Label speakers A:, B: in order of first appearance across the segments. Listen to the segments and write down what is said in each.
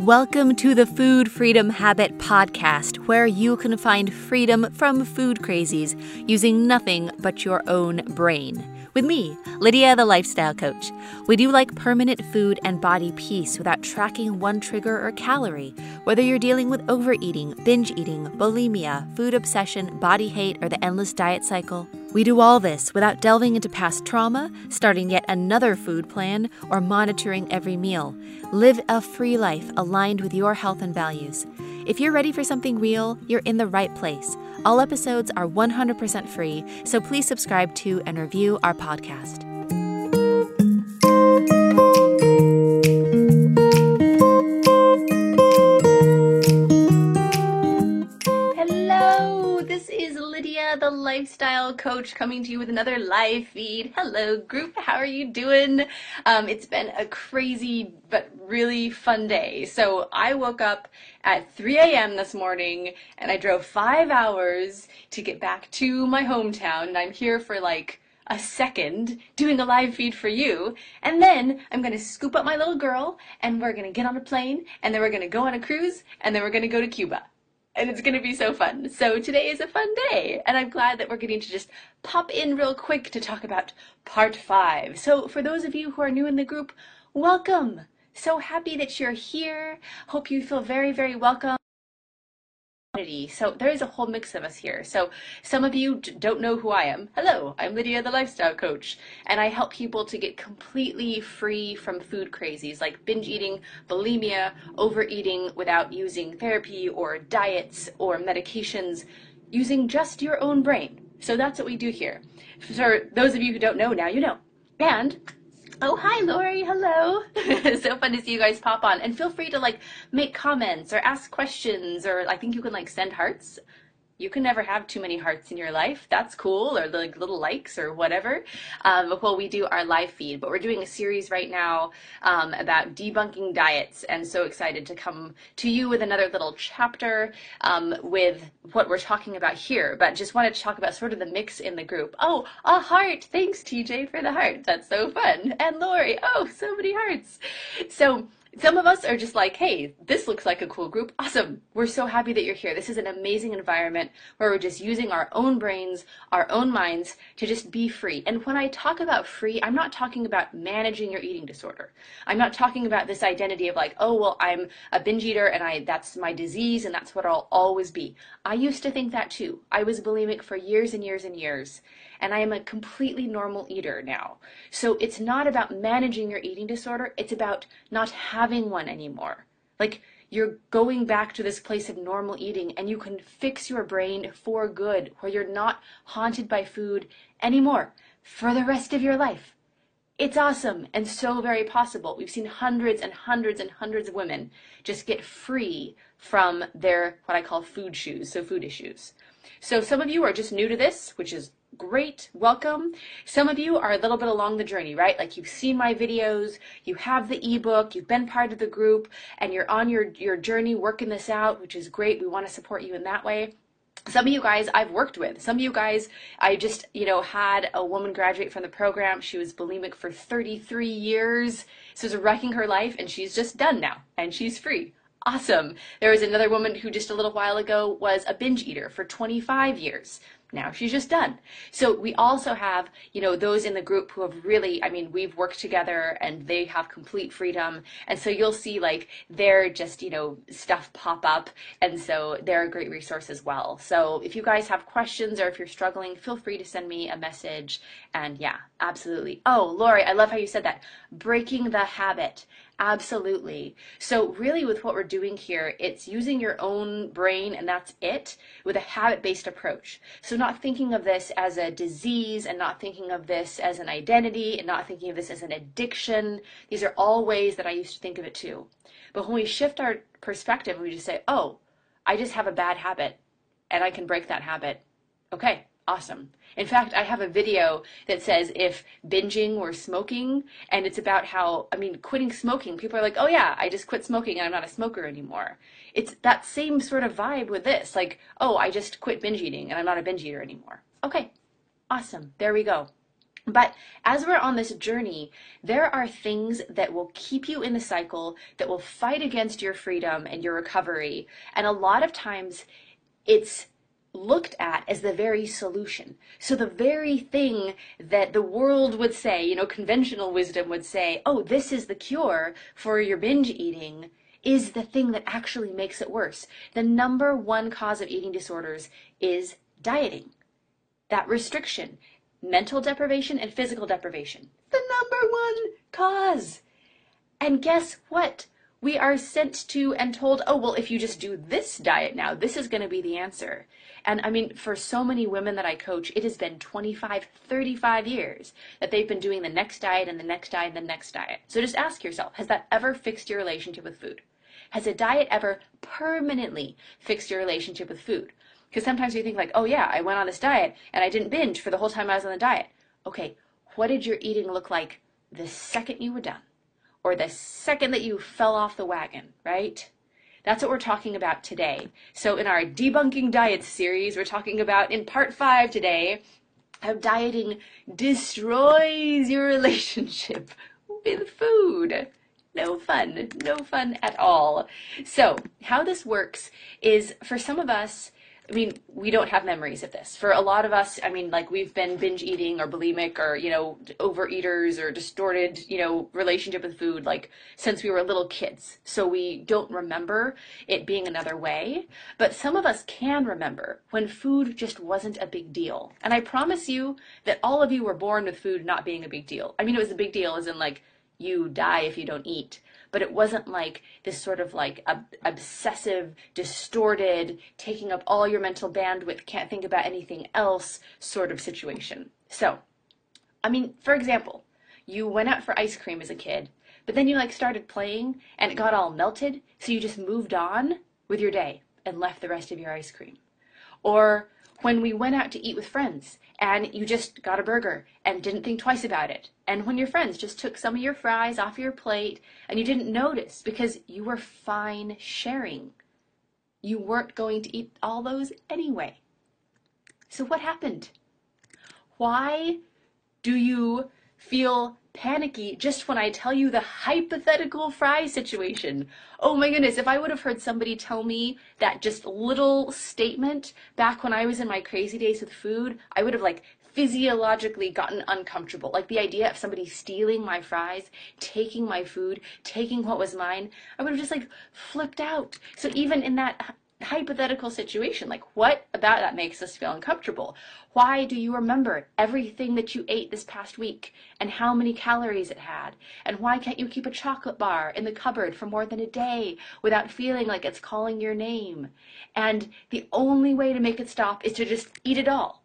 A: Welcome to the Food Freedom Habit Podcast, where you can find freedom from food crazies using nothing but your own brain. With me, Lydia, the Lifestyle Coach. We do like permanent food and body peace without tracking one trigger or calorie. Whether you're dealing with overeating, binge eating, bulimia, food obsession, body hate, or the endless diet cycle, we do all this without delving into past trauma, starting yet another food plan, or monitoring every meal. Live a free life aligned with your health and values. If you're ready for something real, you're in the right place. All episodes are 100% free, so please subscribe to and review our podcast. Hello, this is Lydia, the Lifestyle Coach, coming to you with another live feed. Hello, group. How are you doing? It's been a crazy but really fun day. So I woke up at 3 a.m. this morning and I drove 5 hours to get back to my hometown, and I'm here for like a second doing a live feed for you, and then I'm going to scoop up my little girl and we're going to get on a plane, and then we're going to go on a cruise, and then we're going to go to Cuba. And it's going to be so fun. So today is a fun day, and I'm glad that we're getting to just pop in real quick to talk about part 5. So for those of you who are new in the group, welcome. So happy that you're here. Hope you feel very, very welcome. So there is a whole mix of us here. So some of you don't know who I am. Hello, I'm Lydia, the Lifestyle Coach, and I help people to get completely free from food crazies like binge eating, bulimia, overeating without using therapy or diets or medications, using just your own brain. So that's what we do here. For those of you who don't know, now you know. And oh, hi, Lori. Hello. So fun to see you guys pop on. And feel free to make comments or ask questions, or I think you can send hearts. You can never have too many hearts in your life. That's cool. Or little likes or whatever. While we do our live feed. But we're doing a series right now about debunking diets. And so excited to come to you with another little chapter with what we're talking about here. But just wanted to talk about sort of the mix in the group. Oh, a heart. Thanks, TJ, for the heart. That's so fun. And Lori. Oh, so many hearts. So some of us are just like, hey, this looks like a cool group. Awesome. We're so happy that you're here. This is an amazing environment where we're just using our own brains, our own minds to just be free. And when I talk about free, I'm not talking about managing your eating disorder. I'm not talking about this identity of oh, well, I'm a binge eater and that's my disease and that's what I'll always be. I used to think that too. I was bulimic for years and years and years. And I am a completely normal eater now. So it's not about managing your eating disorder. It's about not having one anymore. You're going back to this place of normal eating, and you can fix your brain for good, where you're not haunted by food anymore for the rest of your life. It's awesome and so very possible. We've seen hundreds and hundreds and hundreds of women just get free from their, what I call food shoes, so food issues. So some of you are just new to this, which is great. Welcome. Some of you are a little bit along the journey, right? You've seen my videos, you have the ebook, you've been part of the group, and you're on your journey working this out, which is great. We want to support you in that way. Some of you guys I've worked with. Some of you guys, I just, had a woman graduate from the program. She was bulimic for 33 years. So it was wrecking her life, and she's just done now, and she's free. Awesome. There was another woman who just a little while ago was a binge eater for 25 years. Now she's just done. So we also have, those in the group who have really, we've worked together and they have complete freedom. And so you'll see their just, stuff pop up. And so they're a great resource as well. So if you guys have questions or if you're struggling, feel free to send me a message. And yeah, absolutely. Oh, Lori, I love how you said that. Breaking the habit. Absolutely. So really with what we're doing here, it's using your own brain, and that's it, with a habit-based approach. So not thinking of this as a disease, and not thinking of this as an identity, and not thinking of this as an addiction. These are all ways that I used to think of it too. But when we shift our perspective, we just say, oh, I just have a bad habit and I can break that habit. Okay, awesome. In fact, I have a video that says if binging were smoking, and it's about how, quitting smoking, people are like, oh yeah, I just quit smoking and I'm not a smoker anymore. It's that same sort of vibe with this, oh, I just quit binge eating and I'm not a binge eater anymore. Okay, awesome. There we go. But as we're on this journey, there are things that will keep you in the cycle, that will fight against your freedom and your recovery. And a lot of times it's looked at as the very solution. So the very thing that the world would say, conventional wisdom would say, oh, this is the cure for your binge eating, is the thing that actually makes it worse. The number one cause of eating disorders is dieting. That restriction, mental deprivation and physical deprivation, the number one cause. And guess what? We are sent to and told, oh, well, if you just do this diet now, this is going to be the answer. And I mean, for so many women that I coach, it has been 25, 35 years that they've been doing the next diet and the next diet and the next diet. So just ask yourself, has that ever fixed your relationship with food? Has a diet ever permanently fixed your relationship with food? Because sometimes we think like, oh yeah, I went on this diet and I didn't binge for the whole time I was on the diet. Okay, what did your eating look like the second you were done? Or the second that you fell off the wagon, right? That's what we're talking about today. So in our Debunking Diets series, we're talking about in part 5 today, how dieting destroys your relationship with food. No fun at all. So how this works is, for some of us, I mean, we don't have memories of this. For a lot of us, I mean, like, we've been binge eating or bulimic or, overeaters or distorted, relationship with food, like, since we were little kids. So we don't remember it being another way. But some of us can remember when food just wasn't a big deal. And I promise you that all of you were born with food not being a big deal. I mean, it was a big deal as in, like, you die if you don't eat. But it wasn't like this sort of like obsessive, distorted, taking up all your mental bandwidth, can't think about anything else sort of situation. So, I mean, for example, you went out for ice cream as a kid, but then you like started playing and it got all melted, so you just moved on with your day and left the rest of your ice cream. Or when we went out to eat with friends and you just got a burger and didn't think twice about it. And when your friends just took some of your fries off your plate and you didn't notice because you were fine sharing. You weren't going to eat all those anyway. So what happened? Why do you feel panicky just when I tell you the hypothetical fry situation? Oh my goodness, if I would have heard somebody tell me that just little statement back when I was in my crazy days with food, I would have like physiologically gotten uncomfortable. Like the idea of somebody stealing my fries, taking my food, taking what was mine, I would have just like flipped out. So even in that hypothetical situation, like what about that makes us feel uncomfortable? Why do you remember everything that you ate this past week and how many calories it had? And why can't you keep a chocolate bar in the cupboard for more than a day without feeling like it's calling your name? And the only way to make it stop is to just eat it all.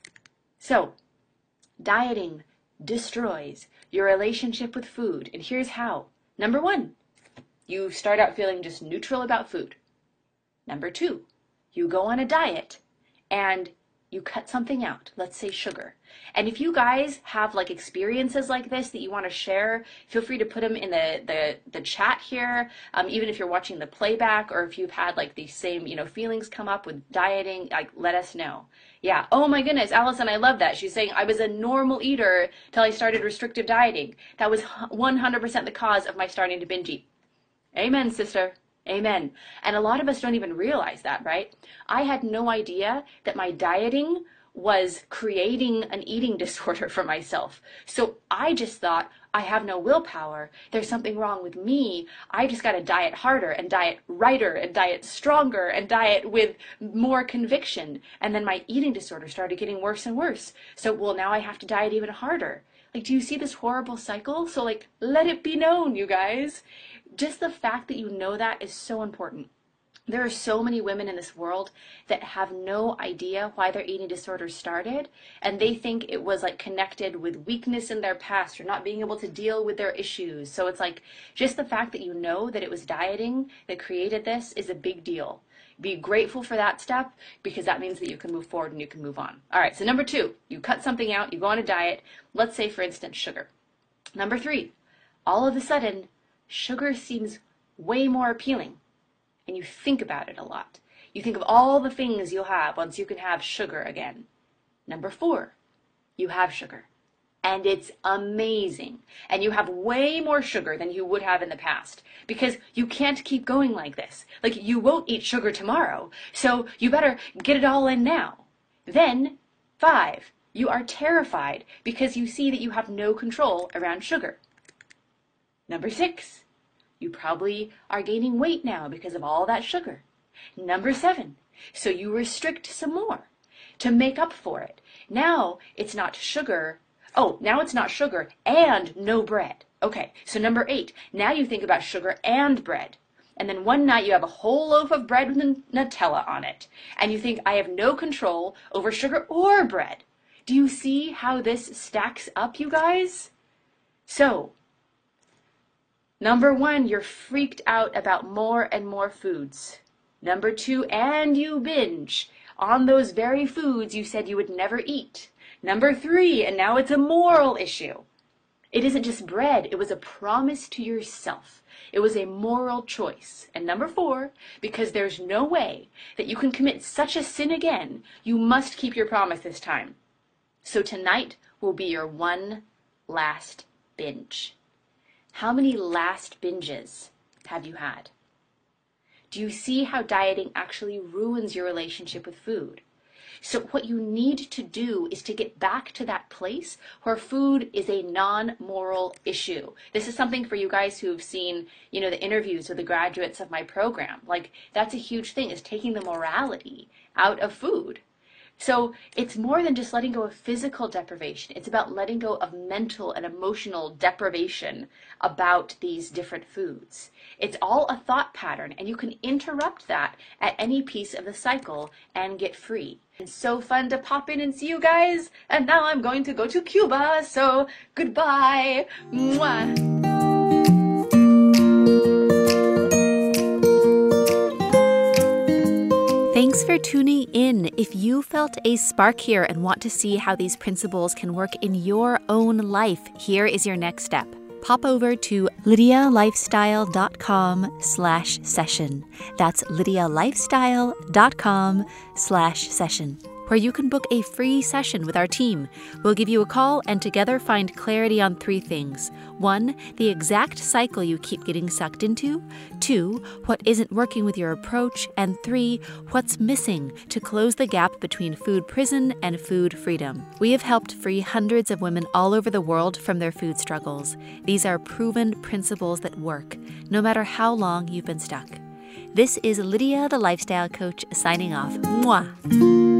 A: So, dieting destroys your relationship with food, and here's how. Number 1, you start out feeling just neutral about food. Number 2, you go on a diet and you cut something out, let's say sugar. And if you guys have like experiences like this that you want to share, feel free to put them in the chat here. Even if you're watching the playback, or if you've had like these same, feelings come up with dieting, like let us know. Yeah. Oh my goodness, Allison, I love that. She's saying I was a normal eater till I started restrictive dieting. That was 100% the cause of my starting to binge eat. Amen, sister. Amen. And a lot of us don't even realize that, right? I had no idea that my dieting was creating an eating disorder for myself. So I just thought, I have no willpower. There's something wrong with me. I just got to diet harder and diet righter and diet stronger and diet with more conviction. And then my eating disorder started getting worse and worse. So, well, now I have to diet even harder. Like, do you see this horrible cycle? So, like, let it be known, you guys. Just the fact that you know that is so important. There are so many women in this world that have no idea why their eating disorder started, and they think it was like connected with weakness in their past or not being able to deal with their issues. So it's like just the fact that you know that it was dieting that created this is a big deal. Be grateful for that step, because that means that you can move forward and you can move on. All right, so number 2, you cut something out, you go on a diet. Let's say, for instance, sugar. Number 3, all of a sudden, sugar seems way more appealing, and you think about it a lot. You think of all the things you'll have once you can have sugar again. Number 4, you have sugar, and it's amazing. And you have way more sugar than you would have in the past because you can't keep going like this. Like, you won't eat sugar tomorrow, so you better get it all in now. Then, 5, you are terrified because you see that you have no control around sugar. Number 6, you probably are gaining weight now because of all that sugar. Number 7, so you restrict some more to make up for it. Now it's not sugar. Oh, now it's not sugar and no bread. Okay, so number 8, now you think about sugar and bread. And then one night you have a whole loaf of bread with Nutella on it. And you think, I have no control over sugar or bread. Do you see how this stacks up, you guys? So, number 1, you're freaked out about more and more foods. Number 2, and you binge on those very foods you said you would never eat. Number 3, and now it's a moral issue. It isn't just bread, it was a promise to yourself. It was a moral choice. And number 4, because there's no way that you can commit such a sin again, you must keep your promise this time. So tonight will be your one last binge. How many last binges have you had? Do you see how dieting actually ruins your relationship with food? So what you need to do is to get back to that place where food is a non-moral issue. This is something for you guys who've seen, the interviews with the graduates of my program. Like, that's a huge thing, is taking the morality out of food. So it's more than just letting go of physical deprivation. It's about letting go of mental and emotional deprivation about these different foods. It's all a thought pattern, and you can interrupt that at any piece of the cycle and get free. It's so fun to pop in and see you guys. And now I'm going to go to Cuba, so goodbye. Mwah.
B: Thanks for tuning in. If you felt a spark here and want to see how these principles can work in your own life, here is your next step. Pop over to lydialifestyle.com/session. That's lydialifestyle.com/session, where you can book a free session with our team. We'll give you a call and together find clarity on 3 things. 1, the exact cycle you keep getting sucked into. 2, what isn't working with your approach. And 3, what's missing to close the gap between food prison and food freedom. We have helped free hundreds of women all over the world from their food struggles. These are proven principles that work, no matter how long you've been stuck. This is Lydia, the Lifestyle Coach, signing off. Mwah!